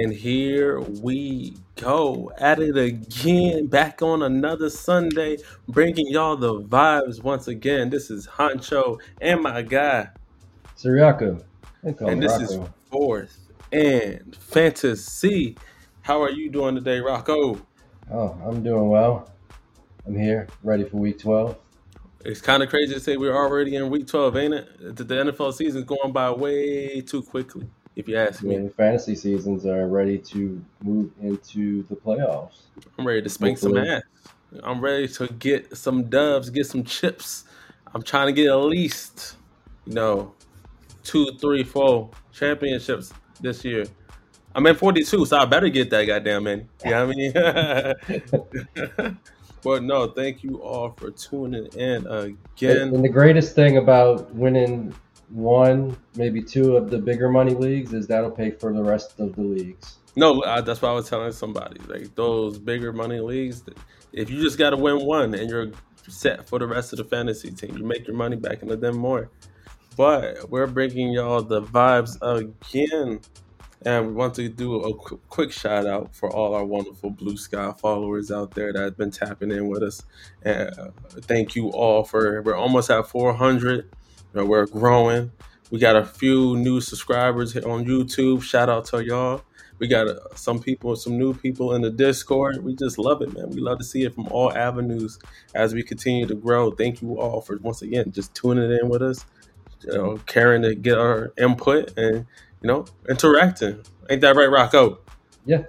And here we go at it again, back on another Sunday, bringing y'all the vibes once again. This is Honcho and my guy, Siriaco. They call and me this is Rocco. Fourth and Fantasy. How are you doing today, Rocco? Oh, I'm doing well. I'm here, ready for week 12. It's kind of crazy to say we're already in week 12, ain't it? The NFL season's going by way too quickly, if you ask me. The fantasy seasons are ready to move into the playoffs. I'm ready to spank some Hopefully, ass. I'm ready to get some dubs, get some chips. I'm trying to get at least, you know, 2, 3, 4 championships this year. I'm at 42, so I better get that goddamn many. You know what I mean? But no, thank you all for tuning in again. and the greatest thing about winning one, maybe two of the bigger money leagues is that'll pay for the rest of the leagues. No, that's what I was telling somebody. Like those bigger money leagues, if you just got to win one and you're set for the rest of the fantasy team, you make your money back into them more. But we're bringing y'all the vibes again. And we want to do a quick shout out for all our wonderful Blue Sky followers out there that have been tapping in with us. And thank you all we're almost at 400. We're growing. We got a few new subscribers here on YouTube. Shout out to y'all. We got some new people in the Discord. We just love it, man. We love to see it from all avenues as we continue to grow. Thank you all for, once again, just tuning in with us, caring to get our input and interacting. Ain't that right, Rocco? Yeah,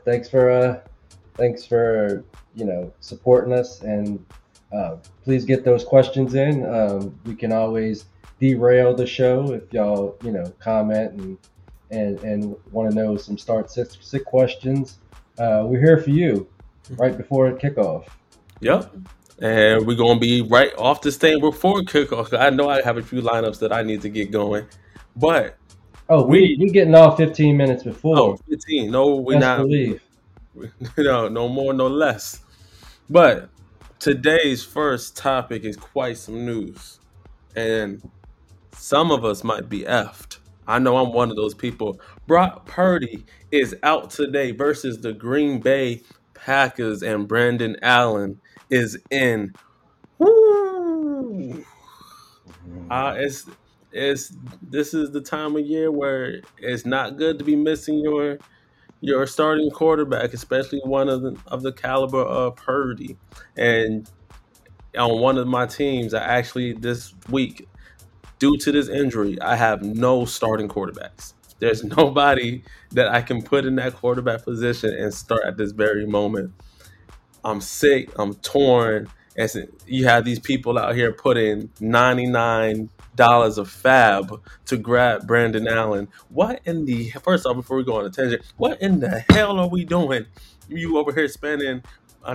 thanks for supporting us, and please get those questions in. We can always derail the show if y'all comment and want to know some sit questions. We're here for you right before kickoff. Yep. And we're going to be right off this thing before kickoff. I know I have a few lineups that I need to get going. But we getting off 15 minutes before. 15. No, we're Best not. Believe. No more, no less. But today's first topic is quite some news. And some of us might be effed. I know I'm one of those people. Brock Purdy is out today versus the Green Bay Packers, and Brandon Allen is in. Woo! This is the time of year where it's not good to be missing your starting quarterback, especially one of the caliber of Purdy. And on one of my teams, I actually this week, due to this injury, I have no starting quarterbacks. There's nobody that I can put in that quarterback position and start at this very moment. I'm sick. I'm torn. And you have these people out here putting $99 of fab to grab Brandon Allen. First off, before we go on a tangent, what in the hell are we doing? You over here spending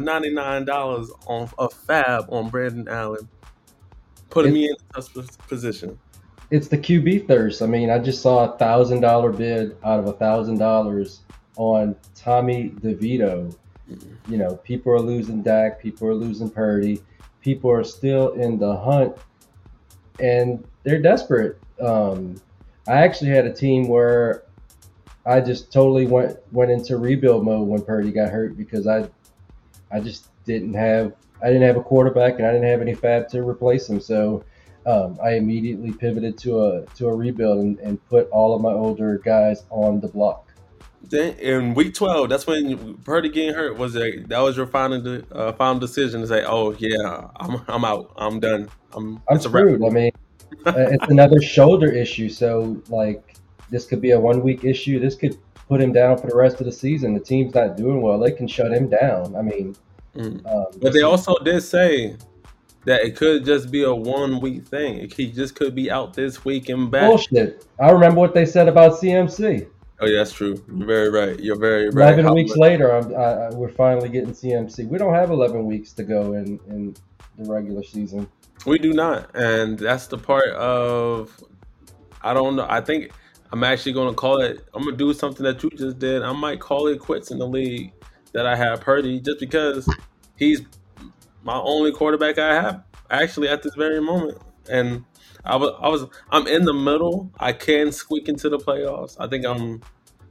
$99 on a fab on Brandon Allen, putting me in a tough position. It's the QB thirst. I mean, I just saw $1,000 bid out of $1,000 on Tommy DeVito. People are losing Dak, people are losing Purdy, people are still in the hunt, and they're desperate. I actually had a team where I just totally went into rebuild mode when Purdy got hurt because I just didn't have a quarterback and I didn't have any fab to replace him. So I immediately pivoted to a rebuild and put all of my older guys on the block. Then in week 12, that's when Purdy getting hurt. That was your final decision to say, "Oh yeah, I'm out. I'm done. I'm screwed." I mean, it's another shoulder issue. So this could be a 1 week issue. This could put him down for the rest of the season. The team's not doing well. They can shut him down. I mean, but they also did say that it could just be a 1 week thing. He just could be out this week and back. Bullshit. I remember what they said about CMC. Oh yeah, that's true. You're very right. You're very right. 11 weeks later, we're finally getting CMC. We don't have 11 weeks to go in the regular season. We do not, and that's the part of I don't know. I think I'm actually going to call it. I'm going to do something that you just did. I might call it quits in the league that I have Purdy, just because he's my only quarterback I have actually at this very moment, and I'm in the middle. I can squeak into the playoffs. I think I'm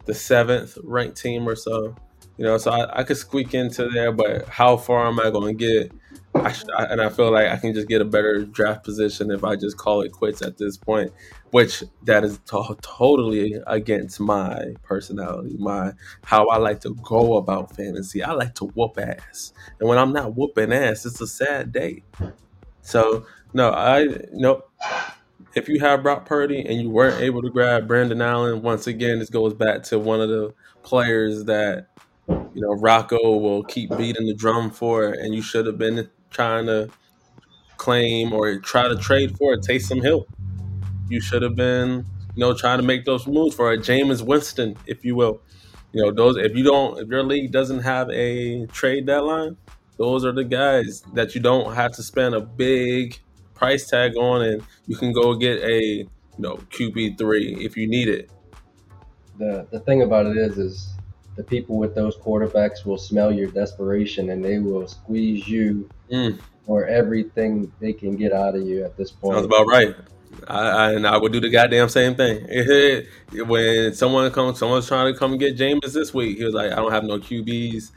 the 7th ranked team or so. So I could squeak into there, but how far am I going to get? And I feel like I can just get a better draft position if I just call it quits at this point, which that is totally against my personality, my how I like to go about fantasy. I like to whoop ass, and when I'm not whooping ass, it's a sad day. So no, if you have Brock Purdy and you weren't able to grab Brandon Allen, once again, this goes back to one of the players that Rocco will keep beating the drum for, and you should have been trying to claim or try to trade for Taysom Hill. You should have been, trying to make those moves for a Jameis Winston, if you will. Those if your league doesn't have a trade deadline, those are the guys that you don't have to spend a big price tag on, and you can go get a QB3 if you need it. The thing about it is the people with those quarterbacks will smell your desperation and they will squeeze you for everything they can get out of you at this point. Sounds about right. I would do the goddamn same thing. When someone's trying to come get Jameis this week, he was like, I don't have no QBs.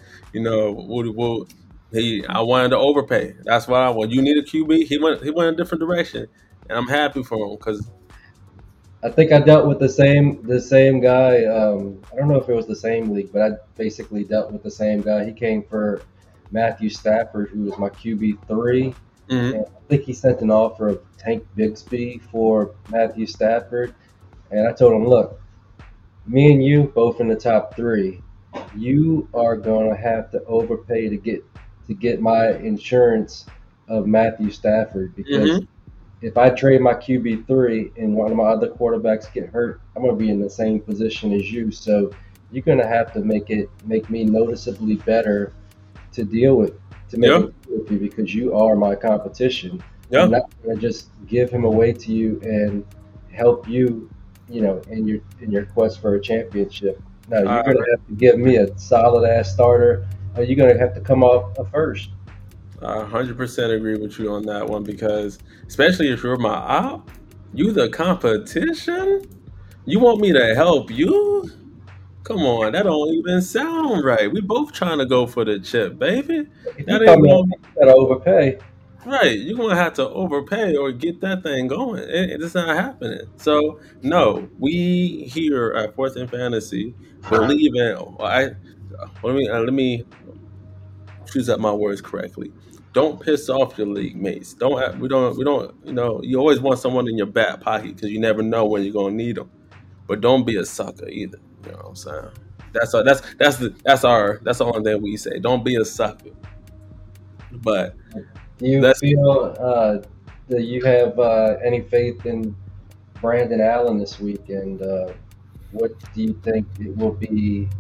I wanted to overpay. That's why when you need a QB, he went a different direction, and I'm happy for him because I think I dealt with the same guy. I don't know if it was the same league, but I basically dealt with the same guy. He came for Matthew Stafford, who was my QB3. And I think he sent an offer of Tank Bigsby for Matthew Stafford. And I told him, look, me and you both in the top 3. You are going to have to overpay to get my insurance of Matthew Stafford because if I trade my QB3 and one of my other quarterbacks get hurt, I'm going to be in the same position as you. So you're going to have to make me noticeably better to deal with, to make it with you because you are my competition. Yeah. I'm not going to just give him away to you and help you, in your quest for a championship. No, you're going to have to give me a solid ass starter, or you're going to have to come off a first. I 100% agree with you on that one because, especially if you're my op, you the competition. You want me to help you? Come on, that don't even sound right. We both trying to go for the chip, baby. That ain't you gotta overpay. Right, you're gonna have to overpay or get that thing going. It's not happening. So no, we here at Fourth and Fantasy believe in. Let me choose up my words correctly. Don't piss off your league mates. We don't. You always want someone in your back pocket because you never know when you're gonna need them. But don't be a sucker either. You know what I'm saying? That's the only thing we say. Don't be a sucker. But do you feel that you have any faith in Brandon Allen this week? And what do you think it will be?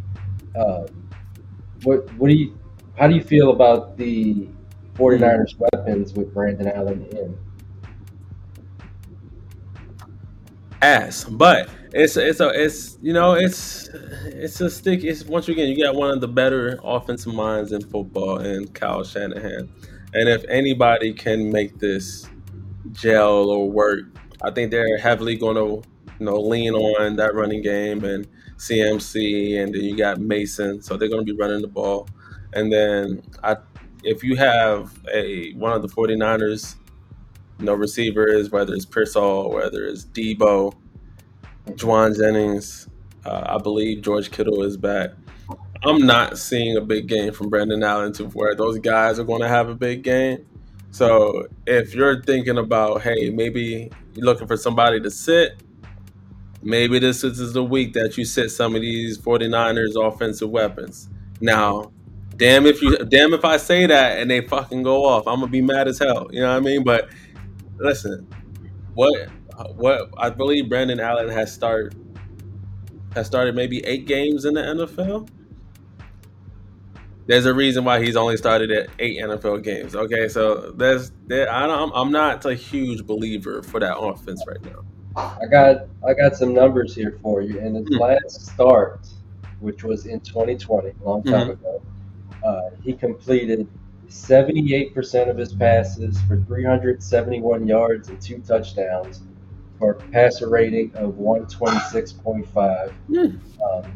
How do you feel about the 49ers weapons with Brandon Allen in? Ass, but it's a stick. It's once again you got one of the better offensive minds in football in Kyle Shanahan, and if anybody can make this gel or work, I think they're heavily going to lean on that running game and CMC, and then you got Mason, so they're going to be running the ball, and then if you have one of the 49ers. Receivers, whether it's Pearsall, whether it's Debo, Juwan Jennings, I believe George Kittle is back. I'm not seeing a big game from Brandon Allen to where those guys are going to have a big game. So if you're thinking about, hey, maybe you're looking for somebody to sit, maybe this is the week that you sit some of these 49ers offensive weapons. Now, damn if I say that and they fucking go off, I'm gonna be mad as hell. You know what I mean? But listen, what I believe Brandon Allen has started maybe 8 games in the NFL. There's a reason why he's only started at 8 NFL games. Okay, so I'm not a huge believer for that offense right now. I got some numbers here for you. In his last start, which was in 2020, a long time ago, he completed 78% of his passes for 371 yards and 2 touchdowns for a passer rating of 126.5.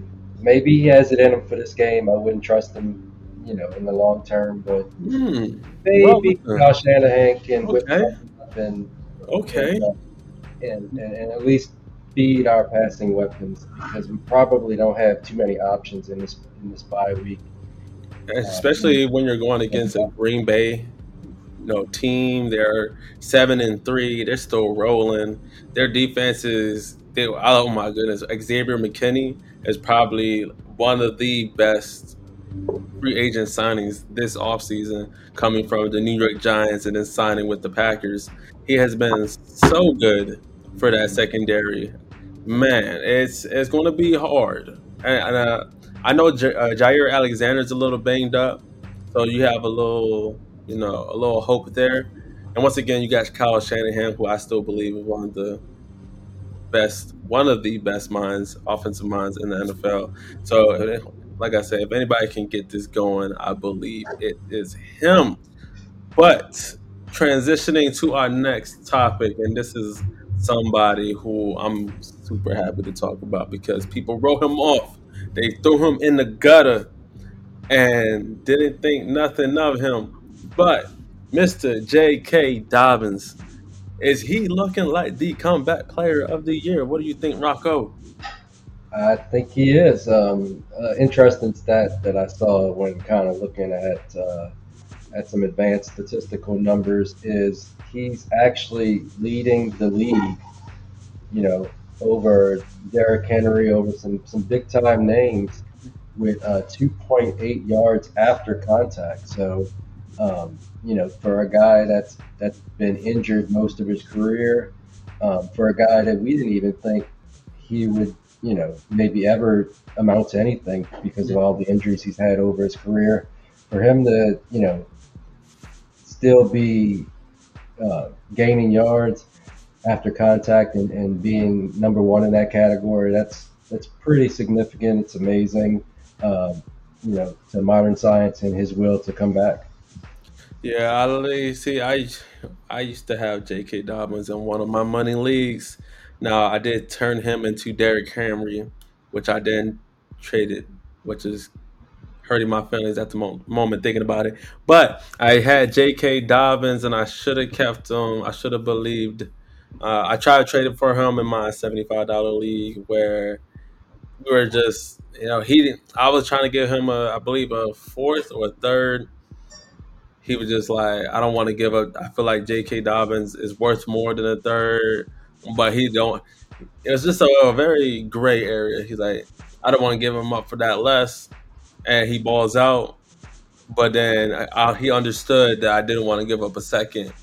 maybe he has it in him for this game. I wouldn't trust him, in the long term, but Well, maybe listen. Kyle Shanahan can whip Okay. something up and, Okay. and at least feed our passing weapons because we probably don't have too many options in this bye week. In Especially when you're going against a Green Bay, team. They're 7-3. They're still rolling. Their defense is. Oh my goodness, Xavier McKinney is probably one of the best free agent signings this offseason, coming from the New York Giants and then signing with the Packers. He has been so good for that secondary. Man, it's going to be hard. And I know Jair Alexander's a little banged up, so you have a little hope there. And once again, you got Kyle Shanahan, who I still believe is one of the best offensive minds in the NFL. So, like I said, if anybody can get this going, I believe it is him. But transitioning to our next topic, and this is somebody who I'm super happy to talk about because people wrote him off. They threw him in the gutter and didn't think nothing of him. But Mr. J.K. Dobbins, is he looking like the comeback player of the year? What do you think, Rocco? I think he is. Interesting stat that I saw when kind of looking at some advanced statistical numbers is he's actually leading the league, you know, over Derrick Henry, over some big time names with 2.8 yards after contact. So, for a guy that's been injured most of his career, for a guy that we didn't even think he would, maybe ever amount to anything because of all the injuries he's had over his career, for him to, still be gaining yards after contact and being number one in that category, that's pretty significant. It's amazing, to modern science and his will to come back. Yeah, see. I used to have J.K. Dobbins in one of my money leagues. Now I did turn him into Derrick Henry, which I then traded, which is hurting my feelings at the moment thinking about it. But I had J.K. Dobbins, and I should have kept him. I should have believed. I tried to trade it for him in my $75 league, where we were just, he didn't. I was trying to give him I believe a fourth or a third. He was just like, I don't want to give up. I feel like J.K. Dobbins is worth more than a third, but he don't. It was just a very gray area. He's like, I don't want to give him up for that less, and he balls out. But then he understood that I didn't want to give up a second,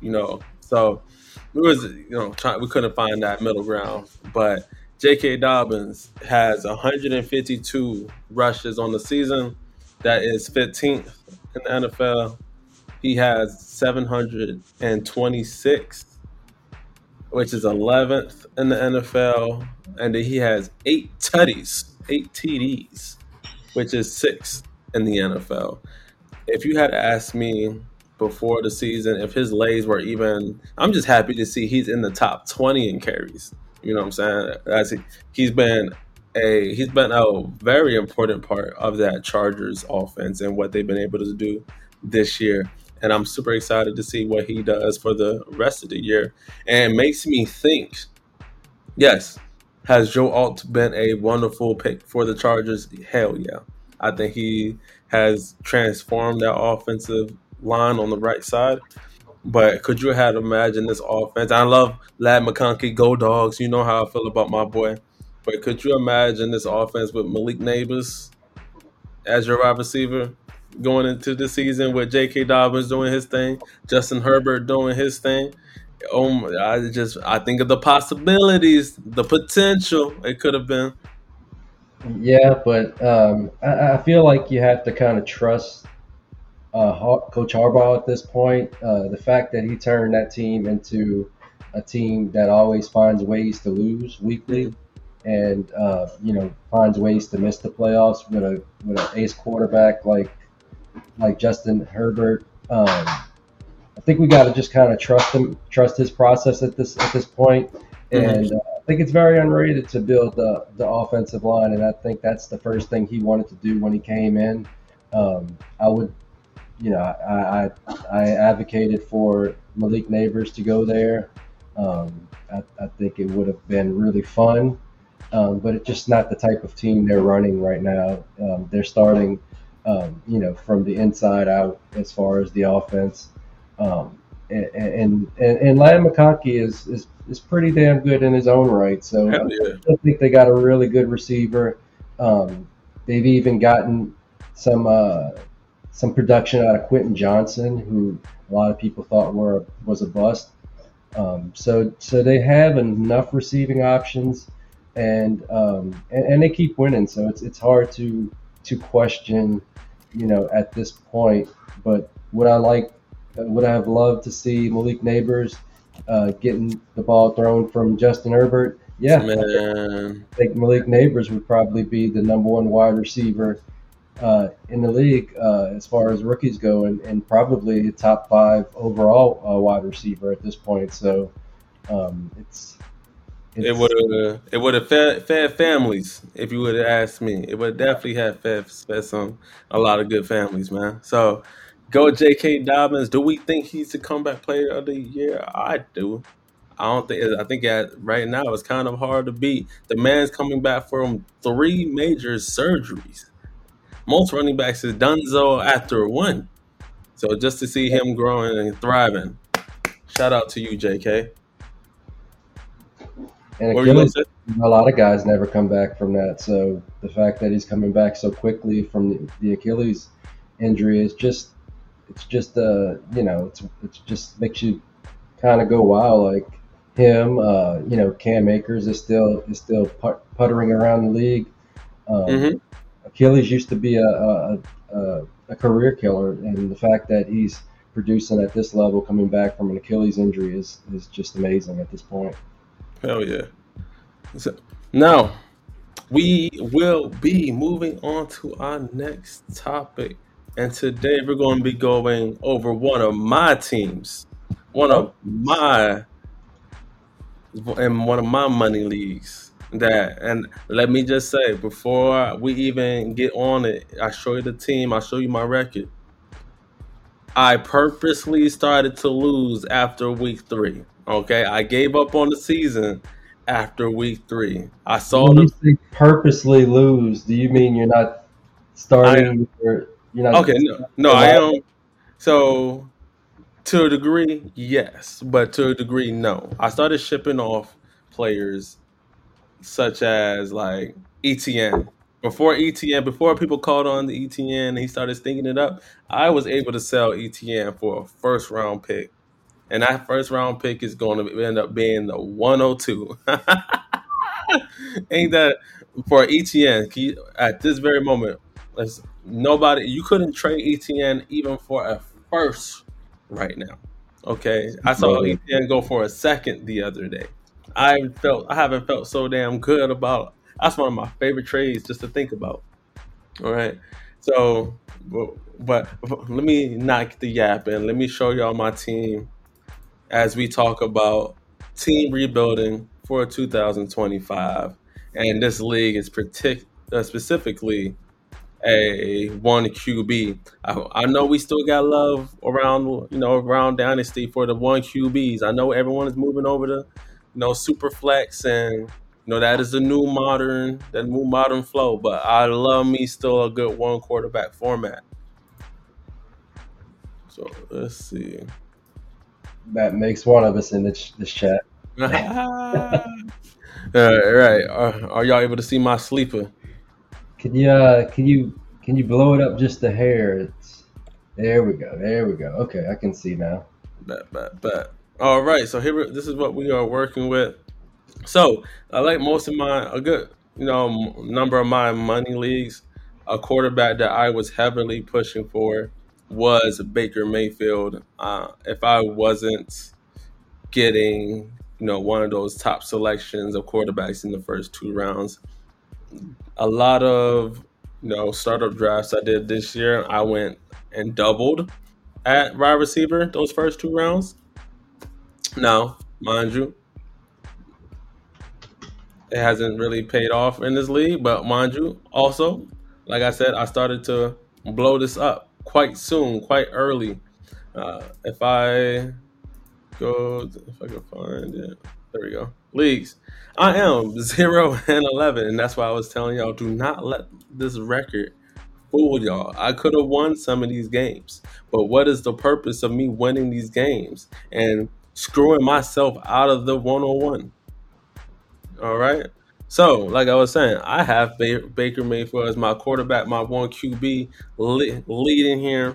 So we was, we couldn't find that middle ground. But J.K. Dobbins has 152 rushes on the season. That is 15th in the NFL. He has 726, which is 11th in the NFL, and then he has 8 TDs, which is 6th in the NFL. If you had asked me before the season if his lays were even, I'm just happy to see he's in the top 20 in carries. You know what I'm saying? He's been a very important part of that Chargers offense and what they've been able to do this year. And I'm super excited to see what he does for the rest of the year. And it makes me think, yes, has Joe Alt been a wonderful pick for the Chargers? Hell yeah. I think he has transformed that offensive line on the right side. But could you have imagined this offense? I love Lad McConkey, go Dogs. You know how I feel about my boy. But could you imagine this offense with Malik Nabers as your wide receiver going into the season with J.K. Dobbins doing his thing, Justin Herbert doing his thing? I think of the possibilities, the potential it could have been. Yeah, but I feel like you have to kind of trust Coach Harbaugh at this point. The fact that he turned that team into a team that always finds ways to lose weekly, and finds ways to miss the playoffs with an ace quarterback like Justin Herbert. I think we got to just kind of trust his process at this point, Mhm. and I think it's very underrated to build the offensive line, and I think that's the first thing he wanted to do when he came in. I would, I advocated for Malik Neighbors to go there. I think it would have been really fun, but it's just not the type of team they're running right now. They're starting, from the inside out as far as the offense. Um, and Lan McConkey is pretty damn good in his own right. So Hell yeah. I think they got a really good receiver. They've even gotten some some production out of Quentin Johnson, who a lot of people thought was a bust. So they have enough receiving options, and they keep winning. So it's hard to question, at this point. But would I have loved to see Malik Neighbors getting the ball thrown from Justin Herbert? Yeah, Man. I think Malik Neighbors would probably be the number one wide receiver in the league as far as rookies go, and probably a top five overall wide receiver at this point. So it's It it's would have fed families if you would have asked me. It would definitely have fed some a lot of good families, man. So go J.K. Dobbins. Do we think he's the comeback player of the year? I do. I don't think. I think right now it's kind of hard to beat. The man's coming back from 3 major surgeries. Most running backs is donezo after one. So just to see him growing and thriving, shout out to you, J.K. and What were you gonna Achilles. say? A lot of guys never come back from that. So the fact that he's coming back so quickly from the Achilles injury is just it's just it's just makes you kind of go wow, like him. Cam Akers is still puttering around the league. Um, Hmm. Achilles used to be a career killer, and the fact that he's producing at this level, coming back from an Achilles injury, is just amazing at this point. Hell yeah. So, now we will be moving on to our next topic, and today we're going to be going over one of my teams, one Oh, of my in one of my money leagues. And let me just say, before we even get on it, I show you the team, I show you my record. I purposely started to lose after week 3. Okay, I gave up on the season after week 3. I saw when you the say purposely lose, do you mean you're not I starting? You're not okay, no, your I line? am. So to a degree, yes, but to a degree, no. I started shipping off players such as like ETN. Before people called on the ETN and he started stinking it up, I was able to sell ETN for a first round pick. And that first round pick is going to end up being the 102. Ain't that for ETN? At this very moment, nobody, you couldn't trade ETN even for a first right now. Okay, I saw Man, ETN go for a second the other day. I haven't felt so damn good about. That's one of my favorite trades just to think about. All right, so but let me knock the yap and let me show y'all my team as we talk about team rebuilding for 2025. And this league is specifically a one QB. I know we still got love around Dynasty for the one QBs. I know everyone is moving over to super flex, and that is the new modern flow. But I love me still a good one quarterback format. So let's see. that makes one of us in this chat. Right. Are y'all able to see my sleeper? Can you blow it up just a hair? There we go. There we go. Okay, I can see now. Bet. All right. So this is what we are working with. So I like a good number of my money leagues. A quarterback that I was heavily pushing for was Baker Mayfield. If I wasn't getting one of those top selections of quarterbacks in the first 2 rounds, a lot of startup drafts I did this year, I went and doubled at wide receiver those first 2 rounds. Now, mind you, it hasn't really paid off in this league. But mind you, also, like I said, I started to blow this up quite soon, quite early. If I if I can find it, there we go. Leagues. I am 0-11, and that's why I was telling y'all, do not let this record fool y'all. I could have won some of these games, but what is the purpose of me winning these games and screwing myself out of the 101? All right. So, like I was saying, I have Baker Mayfield as my quarterback, my one QB leading here.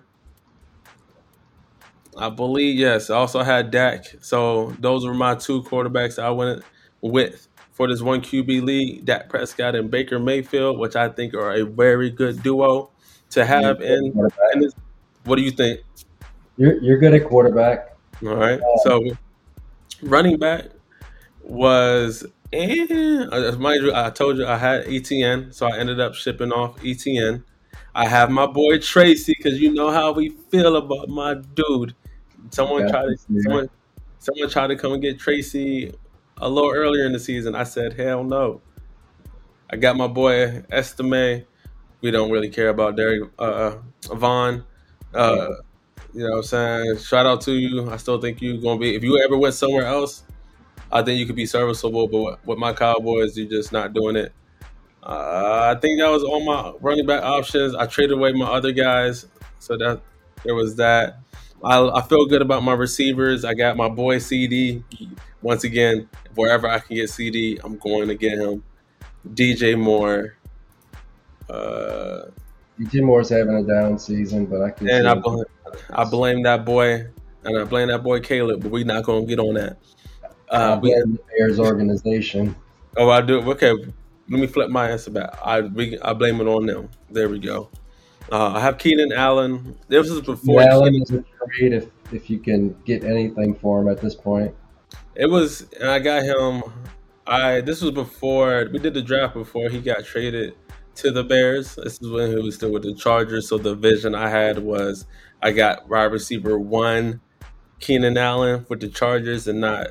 I believe, yes. I also had Dak. So, those were my two quarterbacks I went with for this one QB league, Dak Prescott and Baker Mayfield, which I think are a very good duo to You're have good at in quarterback. this. What do you think? You're good at quarterback. All right. So, running back was mind you, I told you I had ETN, so I ended up shipping off ETN. I have my boy Tracy because you know how we feel about my dude. Someone Got tried to this there. someone tried to come and get Tracy a little earlier in the season. I said hell no. I got my boy Estime. We don't really care about Derek Vaughn. Uh, Yeah. you know what I'm saying? Shout out to you. I still think you're gonna be if you ever went somewhere else, I think you could be serviceable, but with my Cowboys, you're just not doing it. I think that was all my running back options. I traded away my other guys, so that there was that. I feel good about my receivers. I got my boy CD. Once again, wherever I can get CD, I'm going to get him. DJ Moore, uh, DJ Moore's having a down season, but I can and see I him. blame, I blame that boy, and I blame that boy Caleb. But we're not going to get on that. I We blame the Bears organization. Oh, I do. Okay, let me flip my answer back. I blame it on them. There we go. I have Keenan Allen. This was Keenan before Allen Keenan. is a trade if you can get anything for him at this point. It was, and I got him. This was before we did the draft. Before he got traded to the Bears. This is when he was still with the Chargers. So the vision I had was I got wide receiver one, Keenan Allen with the Chargers, and not.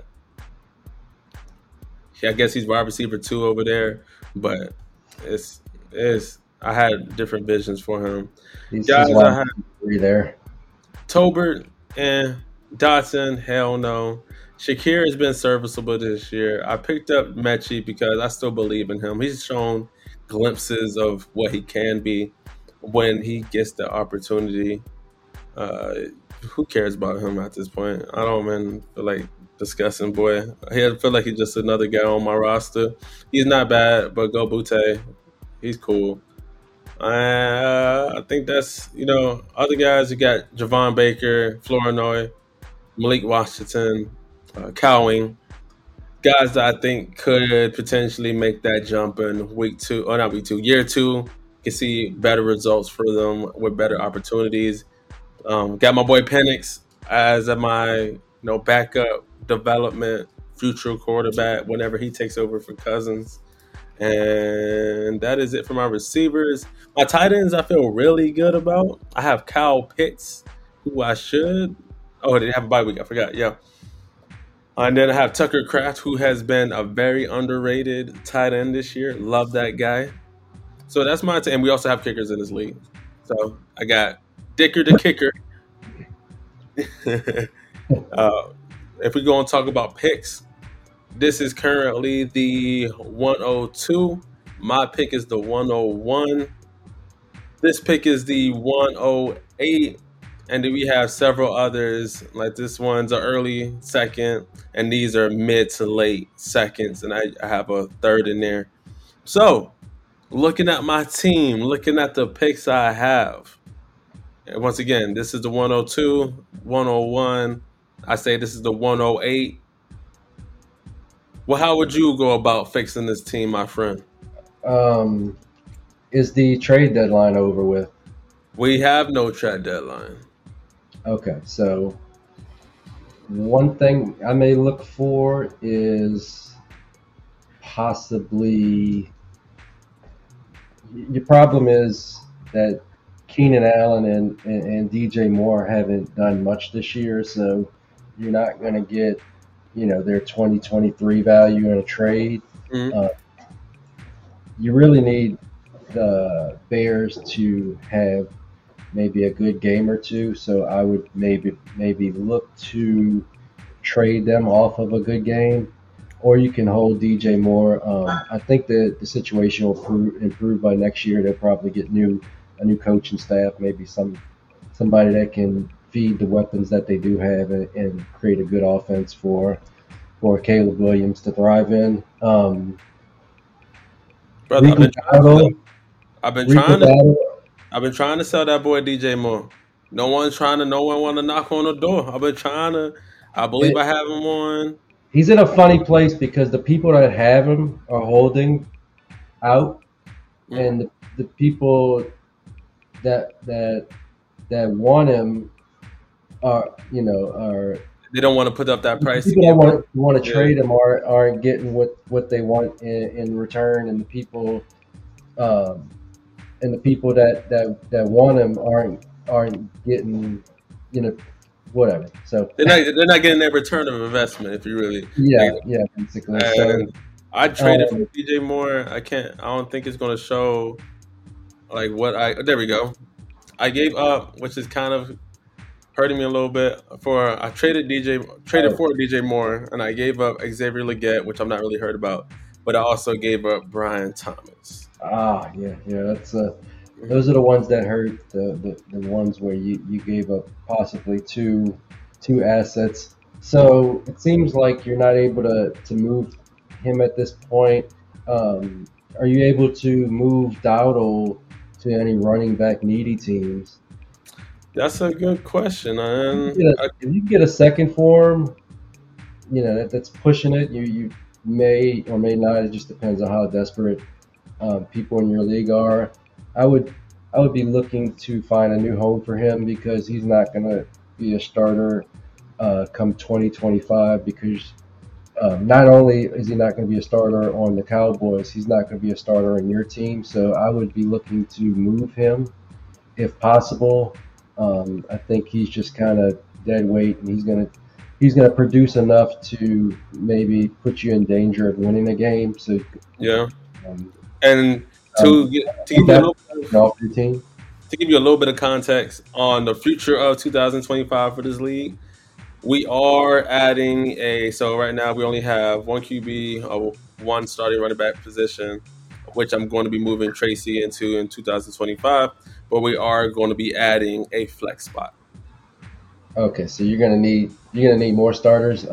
I guess he's wide receiver two over there, but it's. I had different visions for him. He's Guys, I wide had three there. Tolbert and Dotson, hell no. Shakir has been serviceable this year. I picked up Mechie because I still believe in him. He's shown glimpses of what he can be when he gets the opportunity. Uh, who cares about him at this point? I don't even feel like discussing, boy. I feel like he's just another guy on my roster. He's not bad, but go Butte. He's cool. I think that's other guys. You got Javon Baker, Flournoy, Malik Washington, Cowing, guys that I think could potentially make that jump in week two, or not week two, year two. Can see better results for them with better opportunities. Got my boy Penix as my backup development future quarterback whenever he takes over for Cousins. And that is it for my receivers. My tight ends, I feel really good about. I have Kyle Pitts, who I should. Oh, they have a bye week. I forgot. Yeah. And then I have Tucker Kraft, who has been a very underrated tight end this year. Love that guy. So that's my and we also have kickers in this league. So I got Dicker the kicker. If we go and talk about picks, this is currently the 102. My pick is the 101. This pick is the 108. And then we have several others. Like this one's an early second, and these are mid to late seconds. And I have a third in there. So, looking at my team, looking at the picks I have. And once again, this is the 102, 101. I say this is the 108. Well, how would you go about fixing this team, my friend? Is the trade deadline over with? We have no trade deadline. Okay, so one thing I may look for is possibly your problem is that Keenan Allen and DJ Moore haven't done much this year, so you're not going to get their 2023 value in a trade. Mm-hmm. you really need the Bears to have maybe a good game or two. So I would maybe look to trade them off of a good game, or you can hold DJ Moore. I think that the situation will improve by next year. They'll probably get a new coaching staff, maybe somebody that can feed the weapons that they do have and create a good offense for Caleb Williams to thrive in. Brother, Rico Dowdle, I've been Rico trying to Dowdle, I've been trying to sell that boy DJ Moore. No one want to knock on the door. I've been trying to. I believe it, I have him on. he's in a funny place because the people that have him are holding out, Mm. and the people that that want him are are They don't want to put up that the price to people that give him. want to Yeah, trade him aren't getting what they want in return, and um, the people that want him aren't getting you know whatever. So they're not getting their return of investment if you really think. yeah, basically. So And I traded for um, DJ Moore. I can't. I don't think it's going to show like what I. There we go. I gave up, which is kind of hurting me a little bit. For I traded oh, for DJ Moore, and I gave up Xavier Leggett, which I'm not really hurt about. But I also gave up Brian Thomas. yeah, that's those are the ones that hurt. The ones where you gave up possibly two assets. So it seems like you're not able to move him at this point. Um, are you able to move Dowdle to any running back needy teams? That's a good question, and If you get a second for him, that's pushing it. You may or may not. It just depends on how desperate people in your league are. I would I would be looking to find a new home for him because he's not going to be a starter come 2025 because not only is he not going to be a starter on the Cowboys, he's not going to be a starter on your team. So I would be looking to move him if possible. I think he's just kind of dead weight, and he's gonna produce enough to maybe put you in danger of winning a game. So yeah, um, and um, to give you a little off your team. to give you a little bit of context on the future of 2025 for this league, we are adding a. So right now we only have one QB, one starting running back position, which I'm going to be moving Tracy into in 2025. But we are going to be adding a flex spot. Okay, so you're gonna need more starters.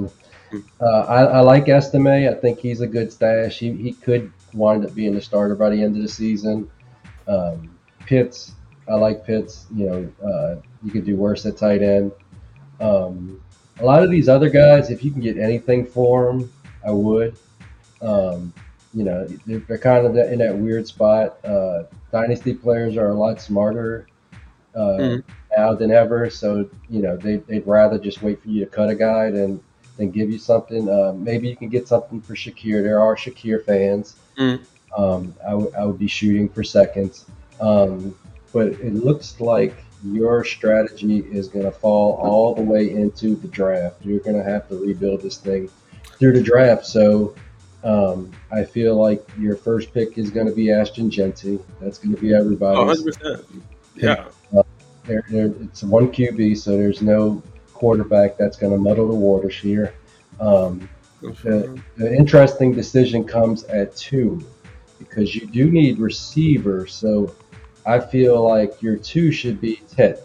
I like Estime. I think he's a good stash. He could wind up being a starter by the end of the season. Pitts, I like Pitts. You could do worse at tight end. Um, a lot of these other guys, if you can get anything for them, I would. Um, they're kind of in that weird spot. Dynasty players are a lot smarter uh, Mm, now than ever, so they'd rather just wait for you to cut a guy than give you something. Maybe you can get something for Shakir. There are Shakir fans. mm. I would be shooting for seconds. Um, but it looks like your strategy is going to fall all the way into the draft. You're going to have to rebuild this thing through the draft. So I feel like your first pick is going to be Ashton Genty. That's going to be Oh, everybody's 100%. pick. Yeah. It's one QB, so there's no quarterback that's going to muddle the waters here. Um, the interesting decision comes at two because you do need receivers. So I feel like your two should be Ted.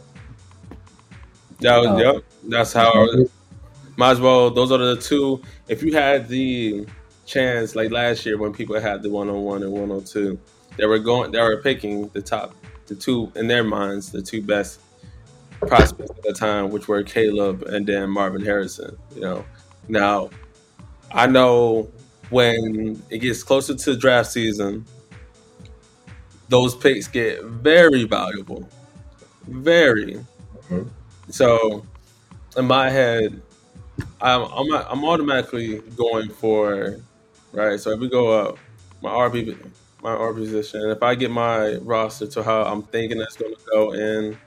Yep. That's how. Um, Might as well. Those are the two. If you had the chance, like last year when people had the 101 and 102, they were picking the two in their minds, the two best prospects at the time, which were Caleb and then Marvin Harrison. Now I know when it gets closer to draft season, those picks get very valuable, very. Mhm. So in my head, I'm automatically going for right. So if we go up, my RB position, and if I get my roster to how I'm thinking it's going to go in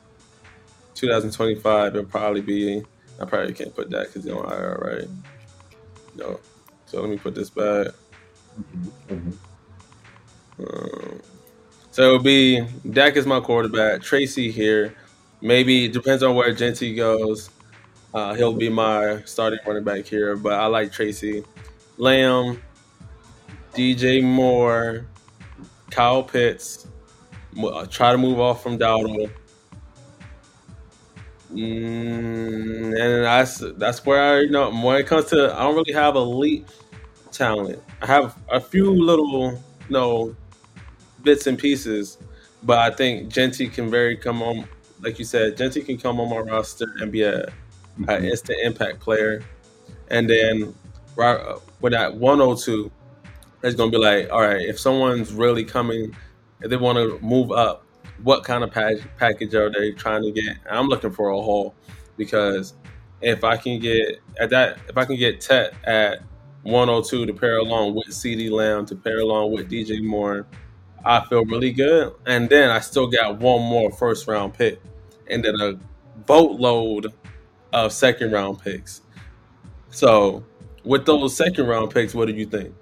2025, it'll probably be. I probably can't put that because you don't IR, right? No. So let me put this back. Mhm. Mhm. Um, so it'll be Dak is my quarterback. Tracy here. Maybe it depends on where Genty goes. He'll be my starting running back here, but I like Tracy. Lamb, DJ Moore, Kyle Pitts. Try to move off from Dowdle. And that's where when it comes to, I don't really have elite talent. I have a few little bits and pieces, but I think Genty can very come on, like you said, Genty can come on my roster and be a instant impact player. And then right with that 102, it's gonna be like, all right, if someone's really coming, if they want to move up, what kind of package are they trying to get? And I'm looking for a haul because if I can get if I can get Tet at 102 to pair along with CD Lamb to pair along with DJ Moore, I feel really good. And then I still got one more first round pick and then a boatload of second round picks. So with those second round picks, what do you think?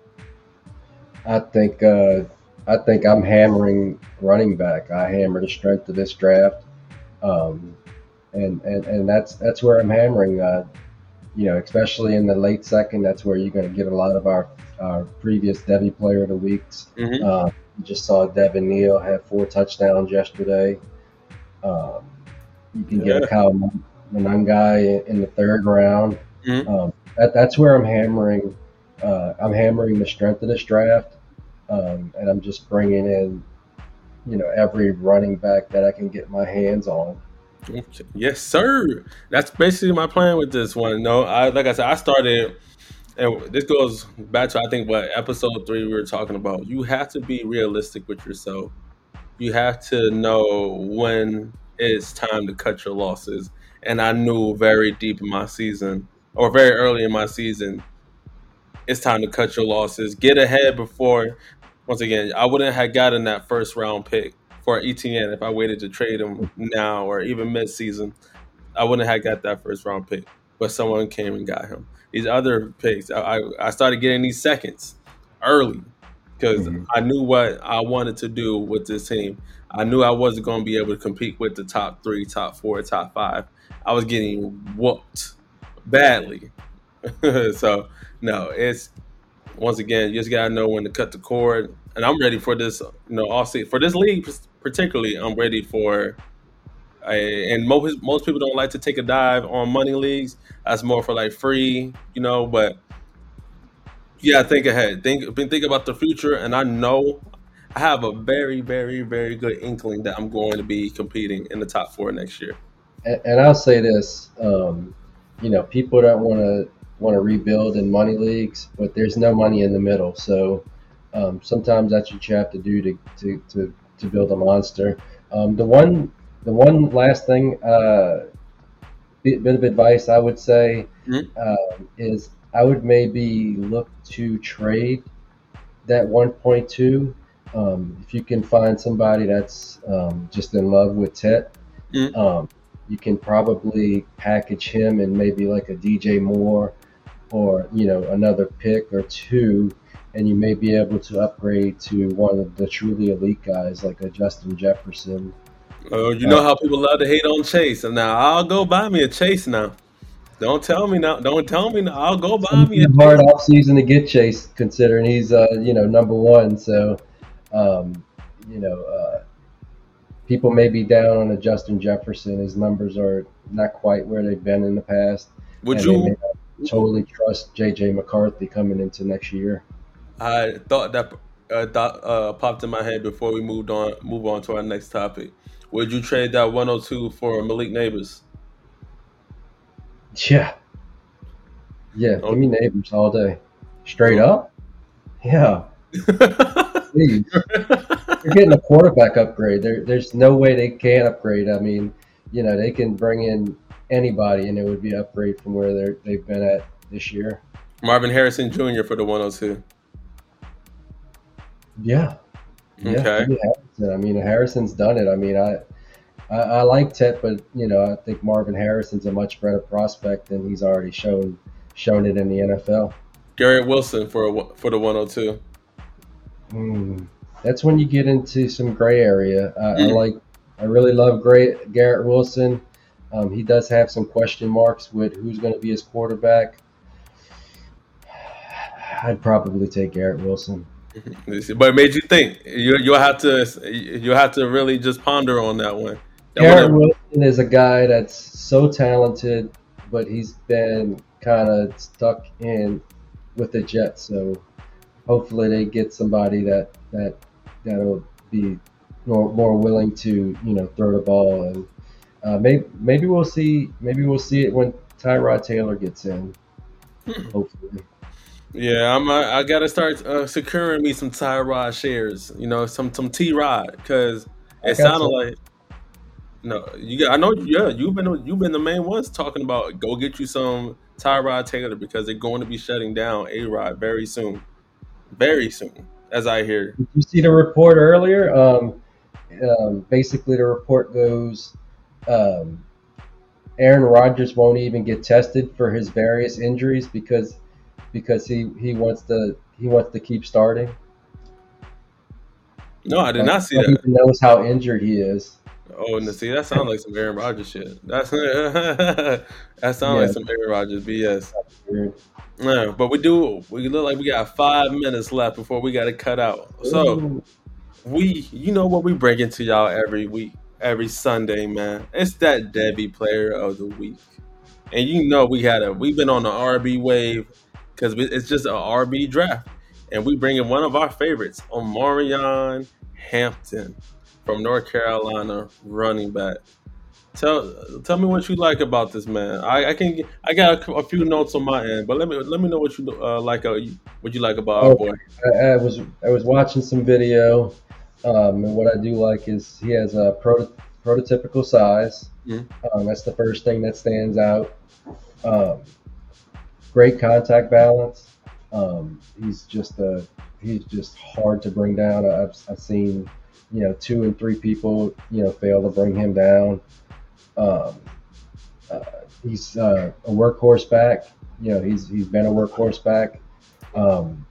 I think I'm hammering running back. I hammer the strength of this draft, um, and that's where I'm hammering. Especially in the late second, that's where you're going to get a lot of our previous Devy Player of the Weeks. Hmm. You just saw Devin Neal have 4 touchdowns yesterday. Um, you can get Yeah. a Kyle Monangai in the third round. Mhm. That's where I'm hammering. I'm hammering the strength of this draft, and I'm just bringing in, every running back that I can get my hands on. Okay. Yes, sir. That's basically my plan with this one. No, like I said, I started, and this goes back to I think what episode 3 we were talking about. You have to be realistic with yourself. You have to know when it's time to cut your losses. And I knew very deep in my season, or very early in my season, it's time to cut your losses. Get ahead before. Once again, I wouldn't have gotten that first round pick for ETN if I waited to trade him now or even mid season. I wouldn't have got that first round pick, but someone came and got him. These other picks, I started getting these seconds early because Mhm. I knew what I wanted to do with this team. I knew I wasn't going to be able to compete with the top 3, top 4, top 5. I was getting whooped badly. So no, it's once again, you just gotta know when to cut the cord. And I'm ready for this. All see for this league particularly. I'm ready for. And most people don't like to take a dive on money leagues. That's more for like free, But yeah, think ahead. Think about the future. And I know I have a very, very, very good inkling that I'm going to be competing in the top 4 next year. And I'll say this, people don't want to rebuild in money leagues, but there's no money in the middle. So sometimes that's what you have to do to build a monster. The one last thing, bit of advice I would say, Mhm. is I would maybe look to trade that 1.2. If you can find somebody that's just in love with Tet, Mhm. um, you can probably package him in maybe like a DJ Moore or another pick or two, and you may be able to upgrade to one of the truly elite guys like a Justin Jefferson. You Uh, know how people love to hate on Chase, and now I'll go buy me a Chase now. Don't tell me now. Don't tell me now. I'll go it's buy gonna me be a a hard Chase. offseason to get Chase, considering he's number one. So um, you know people may be down on a Justin Jefferson. His numbers are not quite where they've been in the past, Would and they may you? not totally trust JJ McCarthy coming into next year. I thought that thought popped in my head before we move on to our next topic. Would you trade that 102 for Malik Neighbors? Yeah, yeah. Give Oh. me Neighbors all day, straight up. Yeah, please. You're getting a quarterback upgrade. There's no way they can't upgrade. I mean, they can bring in anybody, and it would be an upgrade from where they've been at this year. Marvin Harrison Jr. for the 102. Yeah, yeah. Okay. Give me Harrison. I mean, Harrison's done it. I mean, I like Tet, but I think Marvin Harrison's a much better prospect, and he's already shown it in the NFL. Garrett Wilson for the 102. Mm. that's when you get into some gray area. Mm. I really love Garrett Wilson. He does have some question marks with who's going to be his quarterback. I'd probably take Garrett Wilson. But it made you think. You'll have to really just ponder on that one. That Garrett one. Wilson is a guy that's so talented, but he's been kind of stuck in with the Jets. So hopefully they get somebody that'll be more willing to throw the ball, and maybe we'll see it when Tyrod Taylor gets in. Hopefully, Yeah, I gotta start securing me some Tyrod shares. Some T Rod because I it got sounded some. like no. I know. Yeah, you've been the main ones talking about go get you some Tyrod Taylor because they're going to be shutting down A Rod very soon, as I hear. Did you see the report earlier? Basically, the report goes. Um, Aaron Rodgers won't even get tested for his various injuries because he wants to keep starting. No, I did Like not see nobody that. even knows how injured he is. Oh, and see, that sounds like some Aaron Rodgers shit. That sounds like Yeah, some Aaron Rodgers BS. weird. Yeah, but we look like we got 5 minutes left before we got to cut out. So Ooh. you know what we bring into y'all every week, every Sunday, man. It's that Debbie player of the week, and we've been on the RB wave because it's just an RB draft, and we bring in one of our favorites, Omarion Hampton from North Carolina, running back. Tell me what you like about this man. I got a few notes on my end, but let me know what you what you like about our Okay, boy. I was watching some video, and what I do like is he has a prototypical size. Mhm. That's the first thing that stands out. Um, Great contact balance. He's just hard to bring down. I've seen two and three people fail to bring him down. Um, uh, he's a workhorse back. He's been a workhorse back um,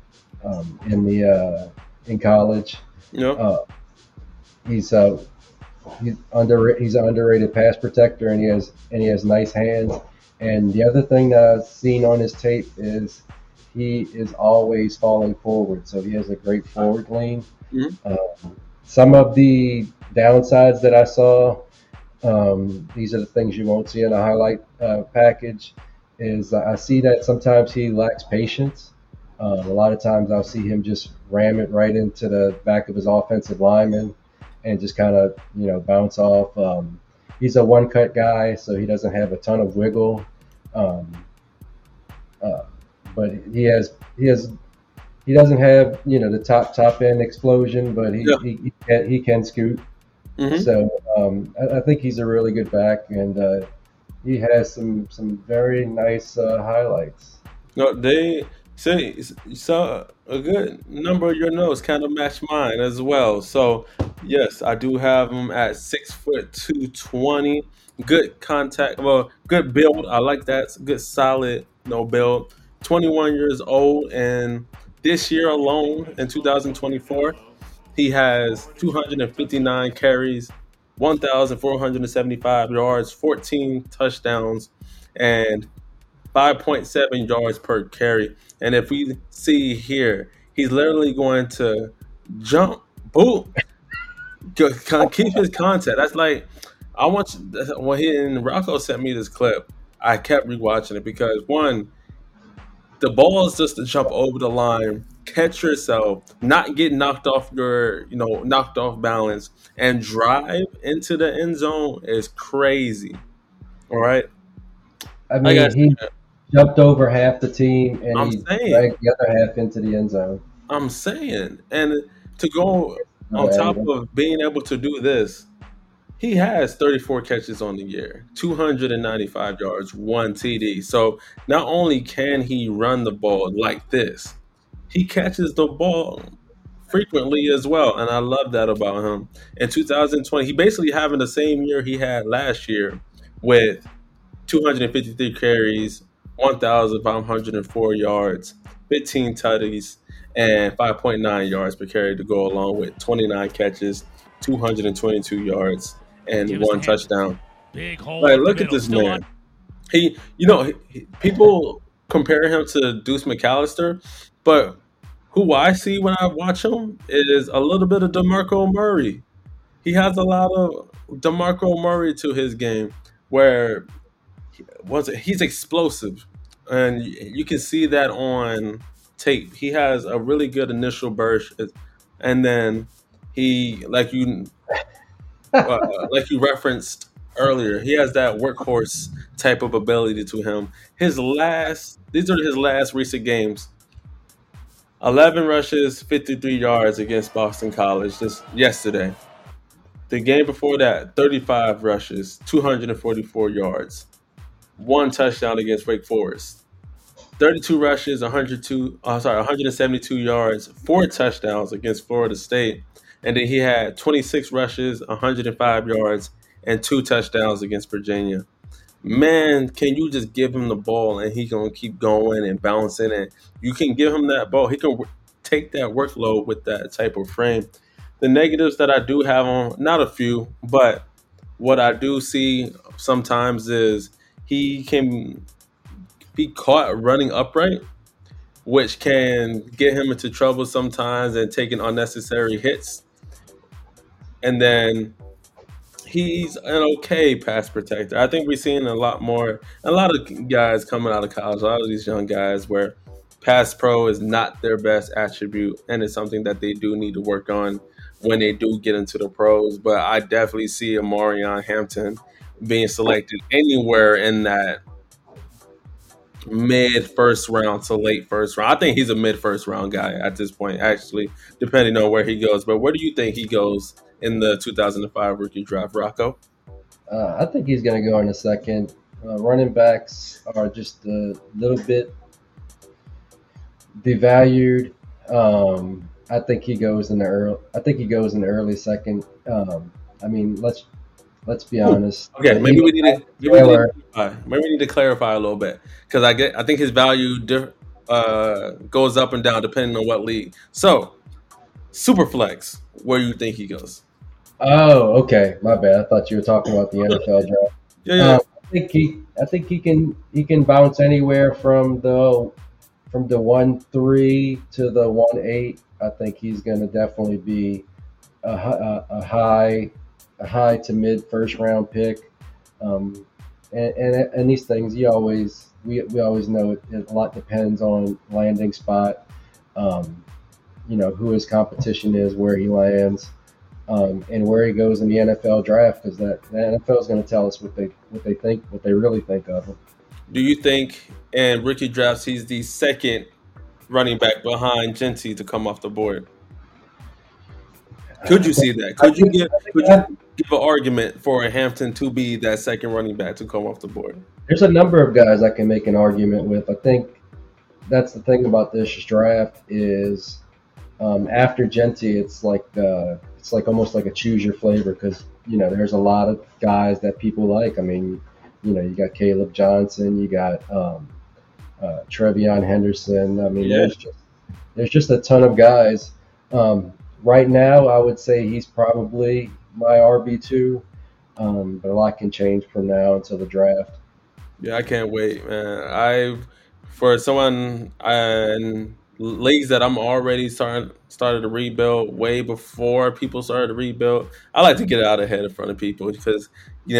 in college. You know, Uh, he's uh, he's an underrated pass protector, and he has nice hands. And the other thing that I've seen on his tape is he is always falling forward, so he has a great forward lean. Mhm. Some of the downsides that I saw, these are the things you won't see in a highlight package, is I see that sometimes he lacks patience. A lot of times I'll see him just ram it right into the back of his offensive lineman and just kind of bounce off. He's a one cut guy, so he doesn't have a ton of wiggle. Um, uh, but he doesn't have the top end explosion, but he yeah. he, he, can, he can scoot. Hmm. So I think he's a really good back, and he has some very nice highlights. No, they say you saw a good number of your notes kind of match mine as well. So yes, I do have him at 6 foot 220. Good contact, well, good build. I like that. Good solid, no build. 21 years old, and this year alone in 2024, he has 259 carries, 1,475 yards, 14 touchdowns, and 5.7 yards per carry. And if we see here, he's literally going to jump, boom, keep his contact. That's like, I want you, when Rocco sent me this clip, I kept rewatching it because one, the ball is just to jump over the line, catch yourself, not get knocked off balance, and drive into the end zone is crazy. All right. I I mean, guess he jumped over half the team, and I'm he saying. dragged the other half into the end zone. I'm saying. And to go on Another top angle. of being able to do this, he has 34 catches on the year, 295 yards, one TD. So not only can he run the ball like this, he catches the ball frequently as well. And I love that about him. In 2020, he basically having the same year he had last year with 253 carries, 1,504 yards, 15 tutties, and 5.9 yards per carry to go along with 29 catches, 222 yards, and one touchdown. Big hole Like, up the look at middle. this Still man. People compare him to Deuce McAllister, but who I see when I watch him is a little bit of DeMarco Murray. He has a lot of DeMarco Murray to his game, where he's explosive, and you can see that on tape. He has a really good initial burst, and then he, like you referenced earlier, he has that workhorse type of ability to him. These are his last recent games. 11 rushes, 53 yards against Boston College just yesterday. The game before that, 35 rushes, 244 yards, one touchdown against Wake Forest. 32 rushes, 172 yards, four touchdowns against Florida State. And then he had 26 rushes, 105 yards, and two touchdowns against Virginia. Man, can you just give him the ball and he gonna keep going and bouncing, and you can give him that ball. He can take that workload with that type of frame. The negatives that I do have on, not a few, but what I do see sometimes is he can be caught running upright, which can get him into trouble sometimes and taking unnecessary hits. And then he's an okay pass protector. I think we're seeing a lot of guys coming out of college, a lot of these young guys where pass pro is not their best attribute, and it's something that they do need to work on when they do get into the pros. But I definitely see a Marion Hampton being selected anywhere in that mid first round to late first round. I think he's a mid first round guy at this point, actually, depending on where he goes. But where do you think he goes in the 2005 rookie draft, Rocco? I think he's going to go in a second. Running backs are just a little bit devalued. I think he goes in the early second. I mean, let's be honest. Okay, maybe we need to clarify a little bit, because I think his value goes up and down depending on what league. So, Superflex, where do you think he goes? Oh, okay. My bad. I thought you were talking about the NFL draft. Yeah. I think he can bounce anywhere from the 1-3 to the 1-8. I think he's going to definitely be a high to mid first round pick. And these things we always know a lot depends on landing spot. Who his competition is, where he lands. And where he goes in the NFL draft, because the NFL is going to tell us what they really think of him. Do you think in rookie drafts he's the second running back behind Genty to come off the board? Could you see that? Could you give an argument for a Hampton to be that second running back to come off the board? There's a number of guys I can make an argument with. I think that's the thing about this draft is after Genty, it's like almost like a choose your flavor, because there's a lot of guys that people like. I mean, you got Caleb Johnson, you got Trevion Henderson. I mean, there's just a ton of guys. Right now, I would say he's probably my RB2, but a lot can change from now until the draft. Yeah, I can't wait, man. For someone in leagues that I'm already started to rebuild way before people started to rebuild, I like to get out ahead in front of people, because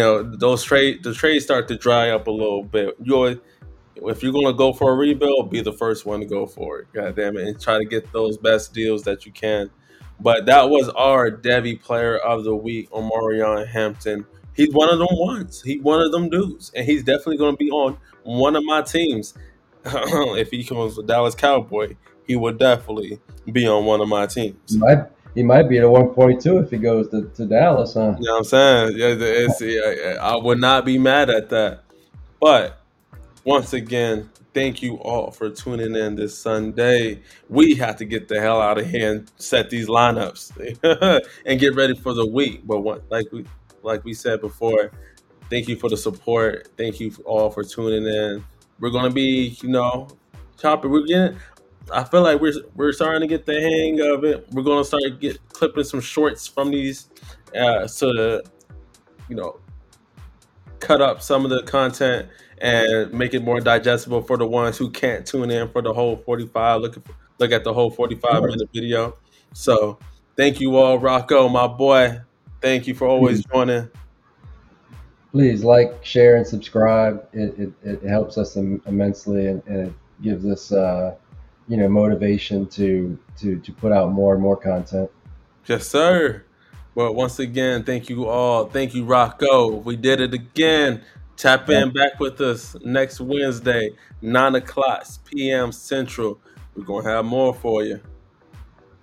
the trades start to dry up a little bit. If you're gonna go for a rebuild, be the first one to go for it. God damn it, and try to get those best deals that you can. But that was our Devy Player of the Week, Omarion Hampton. He's one of them ones. He's one of them dudes, and he's definitely going to be on one of my teams. If he comes with Dallas Cowboy, he would definitely be on one of my teams. He might be at 1.2 if he goes to Dallas, huh? You know what I'm saying? I would not be mad at that. But once again, thank you all for tuning in this Sunday. We have to get the hell out of here and set these lineups and get ready for the week. But like we said before, thank you for the support. Thank you all for tuning in. We're gonna be, chopping. I feel like we're starting to get the hang of it. We're gonna start clipping some shorts from these, to you know cut up some of the content and make it more digestible for the ones who can't tune in for the whole 45. Look at the whole 45 Sure. minute video. So thank you all, Rocco, my boy. Thank you for always Please, joining. please like, share, and subscribe. It helps us immensely, and it gives us motivation to put out more and more content. Yes, sir. Well, once again, thank you all. Thank you, Rocco. We did it again. Tap Yeah. in back with us next Wednesday, 9 o'clock p.m. Central. We're going to have more for you.